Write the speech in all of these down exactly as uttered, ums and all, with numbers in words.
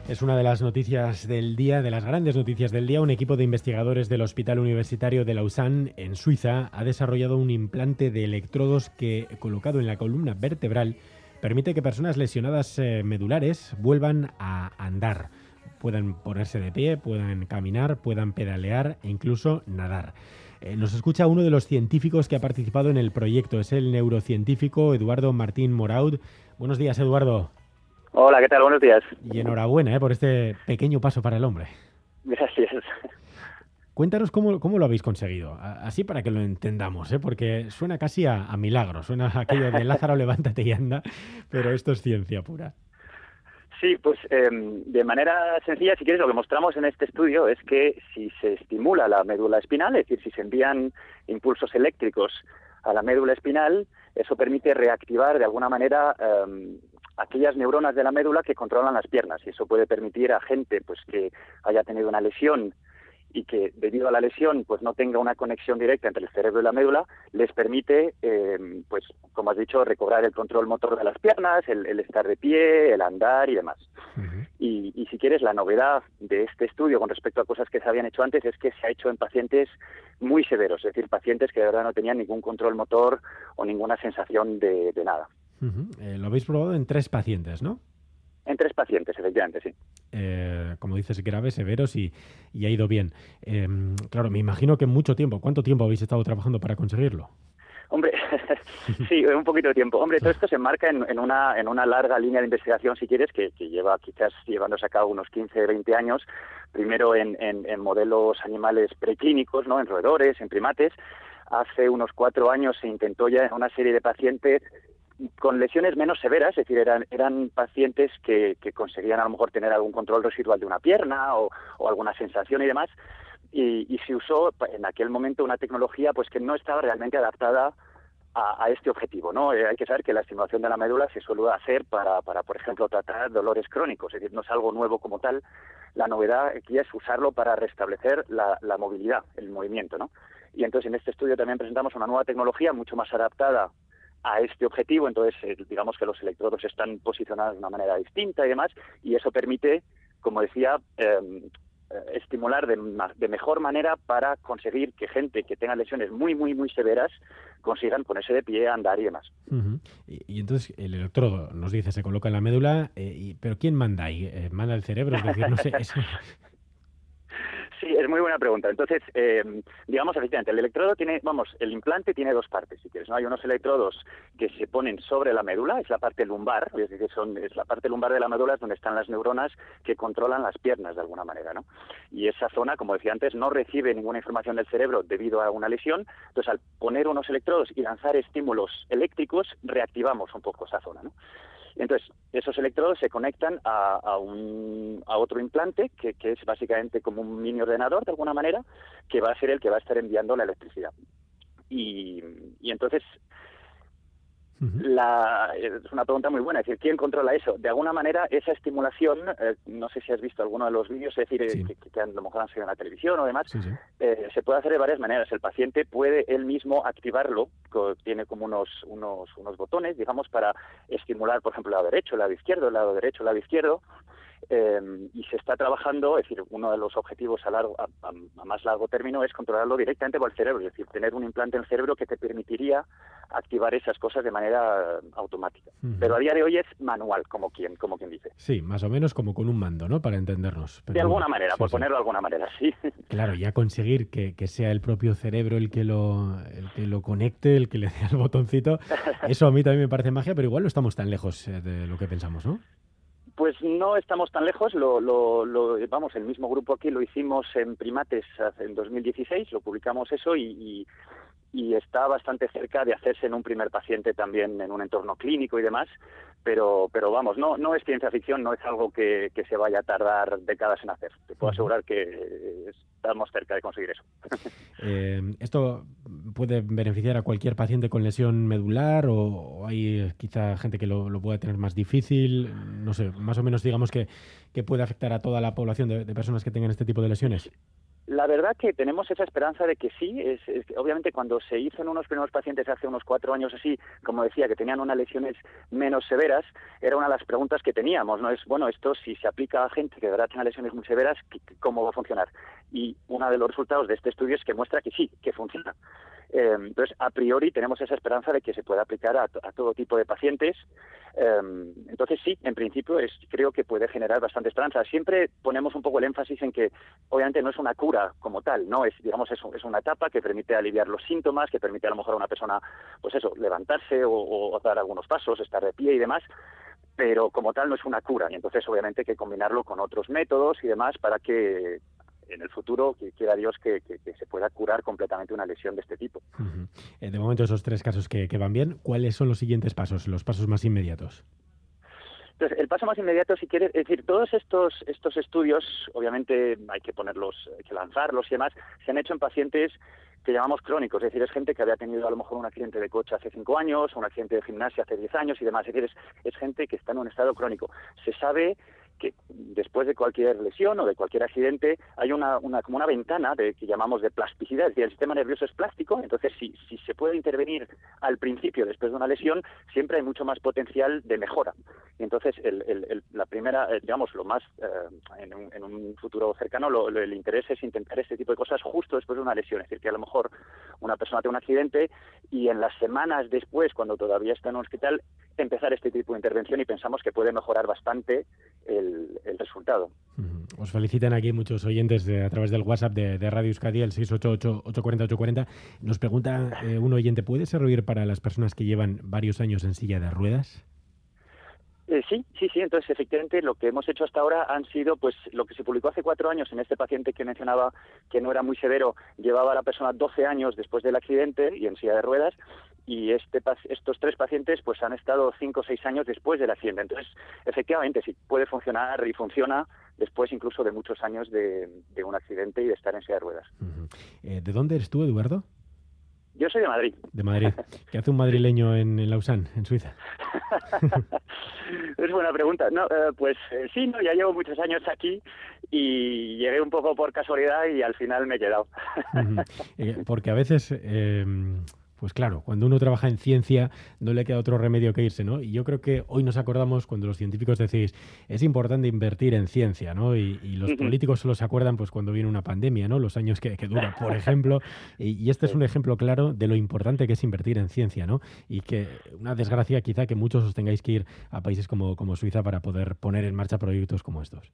Es una de las noticias del día, de las grandes noticias del día. Un equipo de investigadores del Hospital Universitario de Lausanne, en Suiza, ha desarrollado un implante de electrodos que, colocado en la columna vertebral, permite que personas lesionadas eh, medulares vuelvan a andar. Puedan ponerse de pie, puedan caminar, puedan pedalear e incluso nadar. Eh, nos escucha uno de los científicos que ha participado en el proyecto. Es el neurocientífico Eduardo Martín Moraud. Buenos días, Eduardo. Hola, ¿qué tal? Buenos días. Y enhorabuena ¿eh? por este pequeño paso para el hombre. Gracias. Cuéntanos cómo, cómo lo habéis conseguido, así para que lo entendamos, ¿eh? Porque suena casi a, a milagro, suena a aquello de Lázaro, levántate y anda, pero esto es ciencia pura. Sí, pues eh, de manera sencilla, si quieres, lo que mostramos en este estudio es que si se estimula la médula espinal, es decir, si se envían impulsos eléctricos a la médula espinal, eso permite reactivar de alguna manera eh, aquellas neuronas de la médula que controlan las piernas, y eso puede permitir a gente pues que haya tenido una lesión y que debido a la lesión pues no tenga una conexión directa entre el cerebro y la médula, les permite, eh, pues como has dicho, recobrar el control motor de las piernas, el, el estar de pie, el andar y demás. Uh-huh. Y, y si quieres, la novedad de este estudio con respecto a cosas que se habían hecho antes es que se ha hecho en pacientes muy severos, es decir, pacientes que de verdad no tenían ningún control motor o ninguna sensación de, de nada. Uh-huh. Eh, lo habéis probado en tres pacientes, ¿no? En tres pacientes, efectivamente, sí. Eh, como dices, graves, severos y, y ha ido bien. Eh, claro, me imagino que mucho tiempo. ¿Cuánto tiempo habéis estado trabajando para conseguirlo? Hombre, sí, un poquito de tiempo. Hombre, todo esto se enmarca en, en, una, en una larga línea de investigación, si quieres, que, que lleva quizás llevándose a cabo unos quince, veinte años, primero en, en, en modelos animales preclínicos, ¿no? En roedores, en primates. Hace unos cuatro años se intentó ya en una serie de pacientes con lesiones menos severas, es decir, eran, eran pacientes que, que conseguían a lo mejor tener algún control residual de una pierna o, o alguna sensación y demás, y, y se usó en aquel momento una tecnología pues que no estaba realmente adaptada a, a este objetivo, ¿no? Eh, hay que saber que la estimulación de la médula se suele hacer para, para, por ejemplo, tratar dolores crónicos, es decir, no es algo nuevo como tal. La novedad aquí es usarlo para restablecer la, la movilidad, el movimiento, ¿no? Y entonces en este estudio también presentamos una nueva tecnología mucho más adaptada a este objetivo, entonces eh, digamos que los electrodos están posicionados de una manera distinta y demás, y eso permite, como decía, eh, estimular de, de mejor manera para conseguir que gente que tenga lesiones muy, muy, muy severas consigan ponerse de pie, andar y demás. Uh-huh. y, y entonces el electrodo, nos dice, se coloca en la médula, eh, y, pero ¿quién manda ahí? Eh, ¿Manda el cerebro? Es decir, no sé... Es... Sí, es muy buena pregunta. Entonces, eh, digamos, efectivamente, el electrodo tiene, vamos, el implante tiene dos partes, si quieres, ¿no? Hay unos electrodos que se ponen sobre la médula, es la parte lumbar, es decir, son, es la parte lumbar de la médula es donde están las neuronas que controlan las piernas de alguna manera, ¿no? Y esa zona, como decía antes, no recibe ninguna información del cerebro debido a una lesión, entonces al poner unos electrodos y lanzar estímulos eléctricos, reactivamos un poco esa zona, ¿no? Entonces, esos electrodos se conectan a, a, un, a otro implante que, que es básicamente como un mini ordenador, de alguna manera, que va a ser el que va a estar enviando la electricidad. Y, y entonces, uh-huh. la, es una pregunta muy buena, es decir, ¿quién controla eso? De alguna manera, esa estimulación, eh, no sé si has visto alguno de los vídeos, es decir, sí. que, que a lo mejor han salido en la televisión o demás, sí, sí. Eh, se puede hacer de varias maneras. El paciente puede él mismo activarlo, tiene como unos, unos, unos botones, digamos, para estimular, por ejemplo, el lado derecho, el lado izquierdo, el lado derecho, el lado izquierdo, eh, y se está trabajando, es decir, uno de los objetivos a, largo, a, a más largo término es controlarlo directamente por el cerebro, es decir, tener un implante en el cerebro que te permitiría activar esas cosas de manera automática. Uh-huh. Pero a día de hoy es manual, como quien, como quien dice. Sí, más o menos como con un mando, ¿no? Para entendernos. Pero de alguna bueno, manera, sí, por sí. ponerlo de alguna manera, sí. Claro, ya conseguir que, que sea el propio cerebro el que lo el que lo conecte, el que le dé el botoncito, eso a mí también me parece magia, pero igual no estamos tan lejos de lo que pensamos, ¿no? Pues no estamos tan lejos, lo, lo, lo, vamos, el mismo grupo aquí lo hicimos en primates en dos mil dieciséis, lo publicamos eso y, y, y está bastante cerca de hacerse en un primer paciente también en un entorno clínico y demás, pero pero vamos, no no es ciencia ficción, no es algo que, que se vaya a tardar décadas en hacer. Te puedo asegurar que estamos cerca de conseguir eso. Eh, ¿Esto puede beneficiar a cualquier paciente con lesión medular o, o hay quizá gente que lo, lo pueda tener más difícil? No sé, más o menos digamos que, que puede afectar a toda la población de, de personas que tengan este tipo de lesiones. La verdad que tenemos esa esperanza de que sí. Es, es, obviamente cuando se hizo en unos primeros pacientes hace unos cuatro años así, como decía, que tenían unas lesiones menos severas, era una de las preguntas que teníamos, ¿no? Es, bueno, esto si se aplica a gente que de verdad tenga lesiones muy severas, ¿cómo va a funcionar? Y uno de los resultados de este estudio es que muestra que sí, que funciona. Eh, entonces, a priori tenemos esa esperanza de que se pueda aplicar a, a todo tipo de pacientes. Eh, entonces, sí, en principio es, creo que puede generar bastante esperanza. Siempre ponemos un poco el énfasis en que, obviamente, no es una cura como tal, ¿no? Es, digamos, es, es una etapa que permite aliviar los síntomas, que permite a lo mejor a una persona, pues eso, levantarse o, o dar algunos pasos, estar de pie y demás, pero como tal no es una cura. Y entonces, obviamente, hay que combinarlo con otros métodos y demás para que en el futuro, que quiera Dios que, que, que se pueda curar completamente una lesión de este tipo. Uh-huh. Eh, de momento, esos tres casos que, que van bien, ¿cuáles son los siguientes pasos, los pasos más inmediatos? Entonces, el paso más inmediato, si quieres, es decir, todos estos estos estudios, obviamente hay que ponerlos, hay que lanzarlos y demás, se han hecho en pacientes que llamamos crónicos, es decir, es gente que había tenido a lo mejor un accidente de coche hace cinco años, un accidente de gimnasia hace diez años y demás, es decir, es, es gente que está en un estado crónico. Se sabe que después de cualquier lesión o de cualquier accidente hay una, una como una ventana de que llamamos de plasticidad, es decir, el sistema nervioso es plástico, entonces si, si se puede intervenir al principio después de una lesión, siempre hay mucho más potencial de mejora. Y entonces el, el, el, la primera, eh, digamos, lo más eh, en, un, en un futuro cercano, lo, lo, el interés es intentar este tipo de cosas justo después de una lesión, es decir, que a lo mejor una persona tiene un accidente y en las semanas después, cuando todavía está en un hospital, empezar este tipo de intervención y pensamos que puede mejorar bastante el, el resultado. Os felicitan aquí muchos oyentes de, a través del WhatsApp de, de Radio Euskadi, el seis ocho ocho, ocho cuatro cero, ocho cuatro cero. Nos pregunta eh, un oyente, ¿puede servir para las personas que llevan varios años en silla de ruedas? Eh, sí, sí, sí. Entonces, efectivamente, lo que hemos hecho hasta ahora han sido, pues, lo que se publicó hace cuatro años en este paciente que mencionaba, que no era muy severo, llevaba a la persona doce años después del accidente y en silla de ruedas, y este estos tres pacientes, pues, han estado cinco o seis años después del accidente. Entonces, efectivamente, sí, puede funcionar y funciona después incluso de muchos años de, de un accidente y de estar en silla de ruedas. Uh-huh. eh, ¿De dónde eres tú, Eduardo? Yo soy de Madrid. De Madrid. ¿Qué hace un madrileño en, en Lausanne, en Suiza? Es buena pregunta. No, eh, pues eh, sí, no, ya llevo muchos años aquí y llegué un poco por casualidad y al final me he quedado. Uh-huh. eh, porque a veces... Eh, Pues claro, cuando uno trabaja en ciencia no le queda otro remedio que irse, ¿no? Y yo creo que hoy nos acordamos cuando los científicos decís es importante invertir en ciencia, ¿no? Y, y los uh-huh. políticos solo se acuerdan pues cuando viene una pandemia, ¿no? Los años que, que dura, por ejemplo. Y, y este es un ejemplo claro de lo importante que es invertir en ciencia, ¿no? Y que una desgracia quizá que muchos os tengáis que ir a países como, como Suiza para poder poner en marcha proyectos como estos.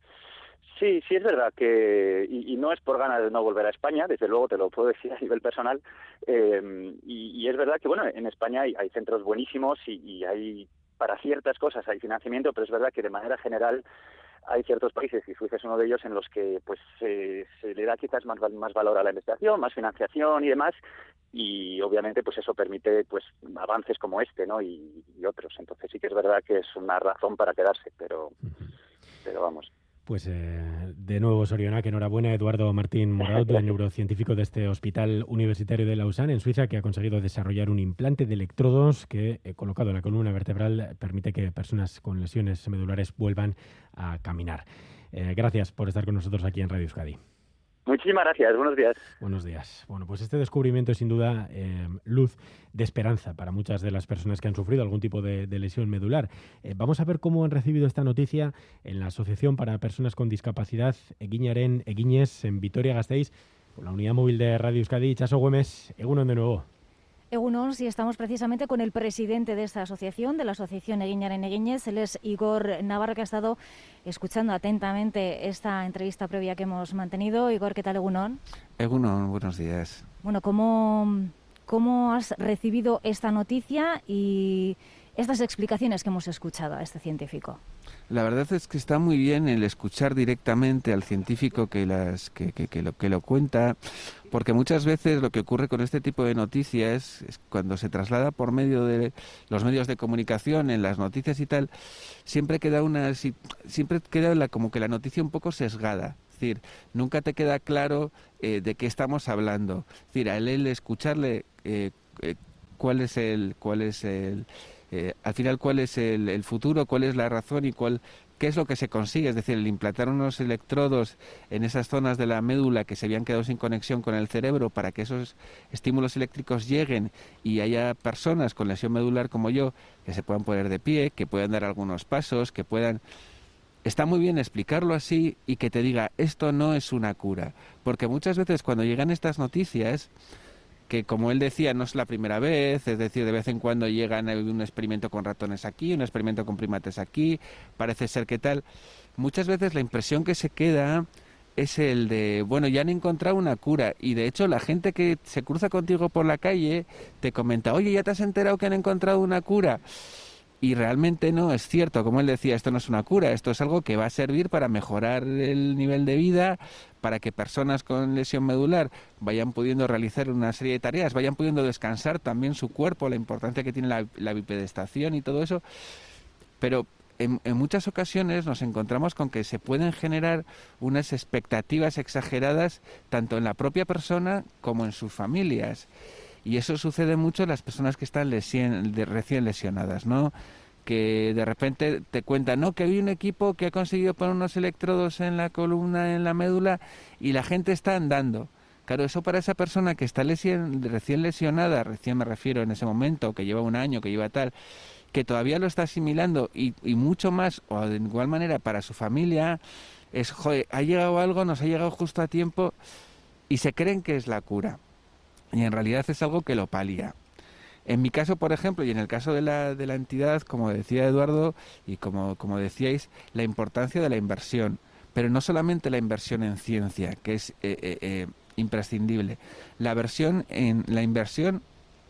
Sí, sí es verdad que, y, y no es por ganas de no volver a España, desde luego te lo puedo decir a nivel personal, eh, y, y es verdad que, bueno, en España hay, hay centros buenísimos y, y hay, para ciertas cosas hay financiamiento, pero es verdad que de manera general hay ciertos países, y Suiza es uno de ellos, en los que pues se, se le da quizás más, más valor a la investigación, más financiación y demás, y obviamente pues eso permite pues avances como este, ¿no? Y, y otros. Entonces sí que es verdad que es una razón para quedarse, pero, pero vamos. Pues eh, de nuevo, Sorionak, enhorabuena a Eduardo Martín Moraut, el neurocientífico de este Hospital Universitario de Lausanne, en Suiza, que ha conseguido desarrollar un implante de electrodos que, eh, colocado en la columna vertebral, permite que personas con lesiones medulares vuelvan a caminar. Eh, gracias por estar con nosotros aquí en Radio Euskadi. Muchísimas gracias, buenos días. Buenos días. Bueno, pues este descubrimiento es sin duda eh, luz de esperanza para muchas de las personas que han sufrido algún tipo de, de lesión medular. Eh, vamos a ver cómo han recibido esta noticia en la Asociación para Personas con Discapacidad Eguinaren Eguinez en Vitoria-Gasteiz, con la unidad móvil de Radio Euskadi. Chaso Güemes, egunon de nuevo. Egunon, sí, estamos precisamente con el presidente de esta asociación, de la Asociación Eguinaren Eguinez. Él es Igor Navarro, que ha estado escuchando atentamente esta entrevista previa que hemos mantenido. Igor, ¿qué tal, egunon? Egunon, buenos días. Bueno, ¿cómo, cómo has recibido esta noticia y estas explicaciones que hemos escuchado a este científico? La verdad es que está muy bien el escuchar directamente al científico que, las, que, que, que, lo, que lo cuenta, porque muchas veces lo que ocurre con este tipo de noticias es cuando se traslada por medio de los medios de comunicación, en las noticias y tal, siempre queda una siempre queda la, como que la noticia un poco sesgada. Es decir, nunca te queda claro eh, de qué estamos hablando. Es decir, a él, el escucharle eh, eh, cuál es el cuál es el Eh, al final cuál es el, el futuro, cuál es la razón y cuál ¿qué es lo que se consigue? Es decir, el implantar unos electrodos en esas zonas de la médula que se habían quedado sin conexión con el cerebro para que esos estímulos eléctricos lleguen y haya personas con lesión medular como yo que se puedan poner de pie, que puedan dar algunos pasos, que puedan... Está muy bien explicarlo así y que te diga, esto no es una cura. Porque muchas veces cuando llegan estas noticias, que como él decía, no es la primera vez, es decir, de vez en cuando llegan un experimento con ratones aquí, un experimento con primates aquí, parece ser que tal. Muchas veces la impresión que se queda es el de, bueno, ya han encontrado una cura. Y de hecho la gente que se cruza contigo por la calle te comenta, oye, ¿ya te has enterado que han encontrado una cura? Y realmente no es cierto, como él decía, esto no es una cura, esto es algo que va a servir para mejorar el nivel de vida, para que personas con lesión medular vayan pudiendo realizar una serie de tareas, vayan pudiendo descansar también su cuerpo, la importancia que tiene la, la bipedestación y todo eso. Pero en, en muchas ocasiones nos encontramos con que se pueden generar unas expectativas exageradas tanto en la propia persona como en sus familias. Y eso sucede mucho en las personas que están lesien, de, recién lesionadas, ¿no? Que de repente te cuentan, no, que hay un equipo que ha conseguido poner unos electrodos en la columna, en la médula, y la gente está andando. Claro, eso para esa persona que está lesien, recién lesionada, recién me refiero en ese momento, que lleva un año, que lleva tal, que todavía lo está asimilando, y, y mucho más, o de igual manera para su familia, es, joder, ha llegado algo, nos ha llegado justo a tiempo, y se creen que es la cura. Y en realidad es algo que lo palía. En mi caso, por ejemplo, y en el caso de la, de la entidad, como decía Eduardo, y como, como decíais, la importancia de la inversión. Pero no solamente la inversión en ciencia, que es eh, eh, eh, imprescindible. La, versión en, la inversión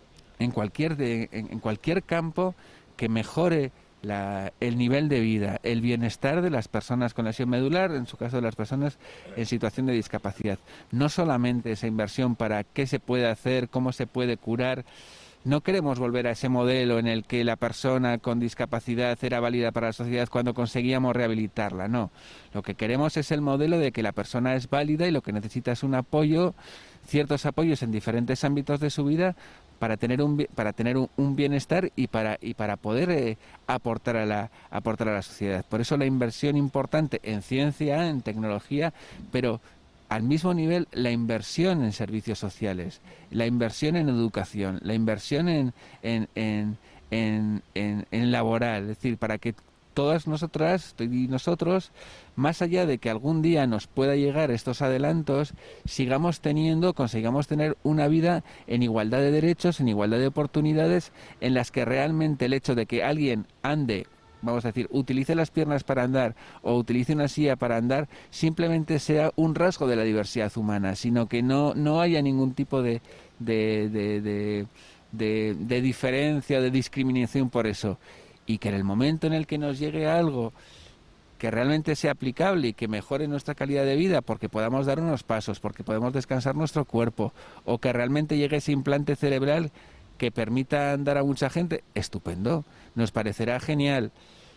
en cualquier, de, en, en cualquier campo que mejore La, el nivel de vida, el bienestar de las personas con lesión medular, en su caso de las personas en situación de discapacidad. No solamente esa inversión para qué se puede hacer, cómo se puede curar. No queremos volver a ese modelo en el que la persona con discapacidad era válida para la sociedad cuando conseguíamos rehabilitarla, no. Lo que queremos es el modelo de que la persona es válida y lo que necesita es un apoyo, ciertos apoyos en diferentes ámbitos de su vida para tener un para tener un, un bienestar y para y para poder eh, aportar a la aportar a la sociedad. Por eso la inversión importante en ciencia, en tecnología, pero al mismo nivel la inversión en servicios sociales, la inversión en educación, la inversión en en en en, en, en laboral, es decir, para que todas nosotras y nosotros, más allá de que algún día nos pueda llegar estos adelantos, sigamos teniendo, consigamos tener una vida en igualdad de derechos, en igualdad de oportunidades, en las que realmente el hecho de que alguien ande, vamos a decir, utilice las piernas para andar o utilice una silla para andar, simplemente sea un rasgo de la diversidad humana, sino que no, no haya ningún tipo de, de, de, de, de, de diferencia, de discriminación por eso. Y que en el momento en el que nos llegue algo que realmente sea aplicable y que mejore nuestra calidad de vida, porque podamos dar unos pasos, porque podemos descansar nuestro cuerpo, o que realmente llegue ese implante cerebral que permita andar a mucha gente, estupendo, nos parecerá genial.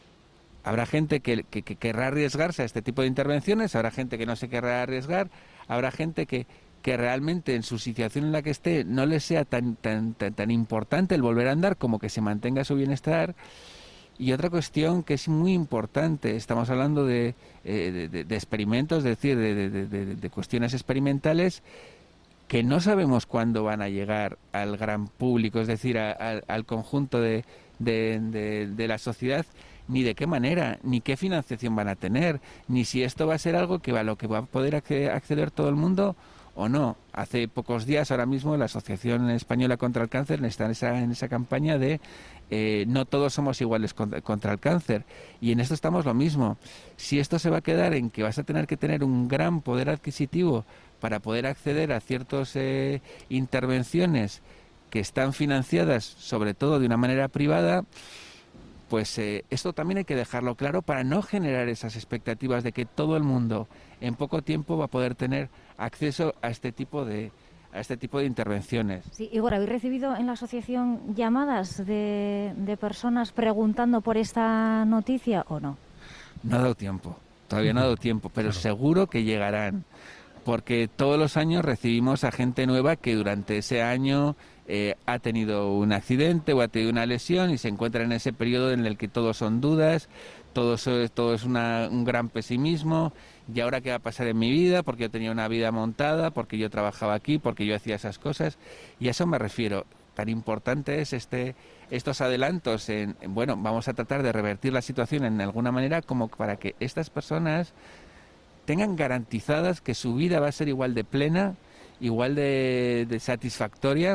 Habrá gente que, que, que querrá arriesgarse a este tipo de intervenciones, habrá gente que no se querrá arriesgar, habrá gente que, que realmente en su situación en la que esté no le sea tan, tan, tan, tan importante el volver a andar como que se mantenga su bienestar. Y otra cuestión que es muy importante, estamos hablando de, eh, de, de experimentos, es decir, de, de, de, de cuestiones experimentales que no sabemos cuándo van a llegar al gran público, es decir, a, a, al conjunto de, de, de, de la sociedad, ni de qué manera, ni qué financiación van a tener, ni si esto va a ser algo que va, a lo que va a poder acceder todo el mundo o no. Hace pocos días, ahora mismo, la Asociación Española contra el Cáncer está en esa, en esa campaña de eh, no todos somos iguales contra, contra el cáncer. Y en esto estamos lo mismo. Si esto se va a quedar en que vas a tener que tener un gran poder adquisitivo para poder acceder a ciertas eh, intervenciones que están financiadas, sobre todo de una manera privada, pues eh, esto también hay que dejarlo claro para no generar esas expectativas de que todo el mundo en poco tiempo va a poder tener acceso a este tipo de a este tipo de intervenciones. Sí, Igor, ¿habéis recibido en la asociación llamadas de, de personas preguntando por esta noticia o no? No ha dado tiempo, todavía no ha dado tiempo, pero claro, seguro que llegarán, porque todos los años recibimos a gente nueva que durante ese año eh, ha tenido un accidente o ha tenido una lesión y se encuentra en ese periodo en el que todo son dudas, todo, eso, todo es una, un gran pesimismo. ¿Y ahora qué va a pasar en mi vida? Porque yo tenía una vida montada, porque yo trabajaba aquí, porque yo hacía esas cosas. Y a eso me refiero. Tan importante es este, estos adelantos en, en, bueno, vamos a tratar de revertir la situación en alguna manera como para que estas personas tengan garantizadas que su vida va a ser igual de plena, igual de, de satisfactoria,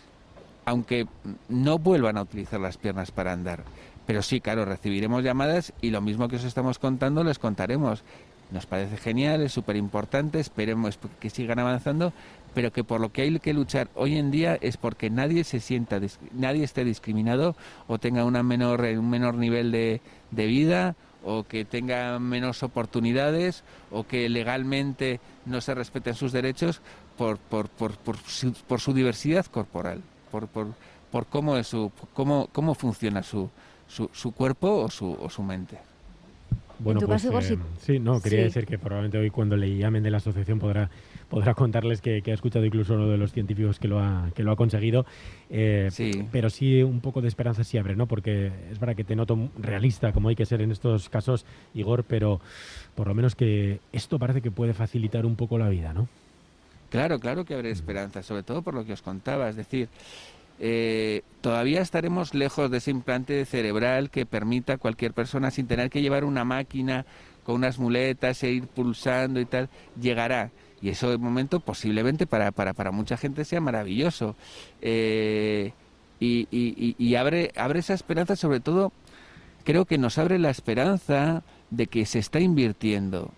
aunque no vuelvan a utilizar las piernas para andar. Pero sí, claro, recibiremos llamadas y lo mismo que os estamos contando les contaremos. Nos parece genial, es súper importante, esperemos que sigan avanzando, pero que por lo que hay que luchar hoy en día es porque nadie se sienta, nadie esté discriminado o tenga una menor, un menor nivel de, de vida, o que tenga menos oportunidades, o que legalmente no se respeten sus derechos por, por, por, por, su, por su diversidad corporal, por, por, por cómo, es su, cómo, cómo funciona su, su, su cuerpo o su, o su mente. Bueno, pues caso, eh, si... sí, no, quería sí. decir que probablemente hoy cuando le llamen de la asociación podrá podrá contarles que, que ha escuchado incluso uno de los científicos que lo ha que lo ha conseguido, eh, sí. pero sí un poco de esperanza sí abre, ¿no? Porque es verdad que te noto realista como hay que ser en estos casos, Igor, pero por lo menos que esto parece que puede facilitar un poco la vida, ¿no? Claro, claro que habrá esperanza, sobre todo por lo que os contaba, es decir, Eh, todavía estaremos lejos de ese implante cerebral que permita a cualquier persona, sin tener que llevar una máquina con unas muletas e ir pulsando y tal, llegará. Y eso de momento posiblemente para, para, para mucha gente sea maravilloso. Eh, y y, y abre, abre esa esperanza, sobre todo creo que nos abre la esperanza de que se está invirtiendo.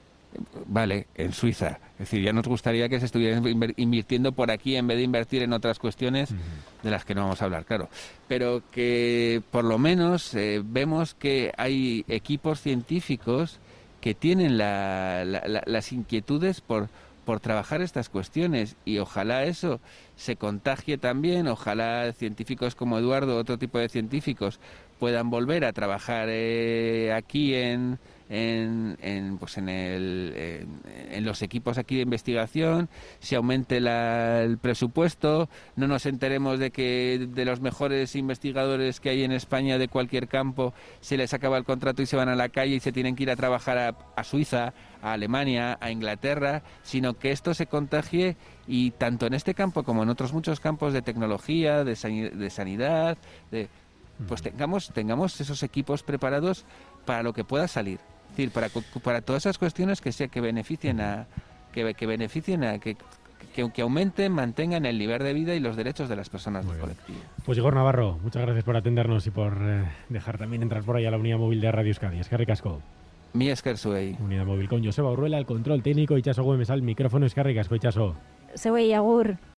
Vale, en Suiza. Es decir, ya nos gustaría que se estuviera invirtiendo por aquí en vez de invertir en otras cuestiones de las que no vamos a hablar, claro. Pero que por lo menos eh, vemos que hay equipos científicos que tienen la, la, la, las inquietudes por, por trabajar estas cuestiones, y ojalá eso se contagie también, ojalá científicos como Eduardo, otro tipo de científicos, puedan volver a trabajar eh, aquí en... En, en, pues en, el, en, en los equipos aquí de investigación, se aumente la, el presupuesto, no nos enteremos de que de los mejores investigadores que hay en España de cualquier campo se les acaba el contrato y se van a la calle y se tienen que ir a trabajar a, a Suiza, a Alemania, a Inglaterra, sino que esto se contagie, y tanto en este campo como en otros muchos campos de tecnología, de, san, de sanidad, de, pues tengamos, tengamos esos equipos preparados para lo que pueda salir. Es decir, para, para todas esas cuestiones que sea que beneficien a que, que beneficien a que, que, que aumenten, mantengan el nivel de vida y los derechos de las personas del colectivo. Pues Igor Navarro, muchas gracias por atendernos y por eh, dejar también entrar por ahí a la unidad móvil de Radio Euskadi. Es que ricasco. Mi esker zuei. Unidad móvil con Joseba Urruela, el control técnico, y Itxaso Güemes al micrófono. Es que ricasco, Itxaso. Zeuei agur.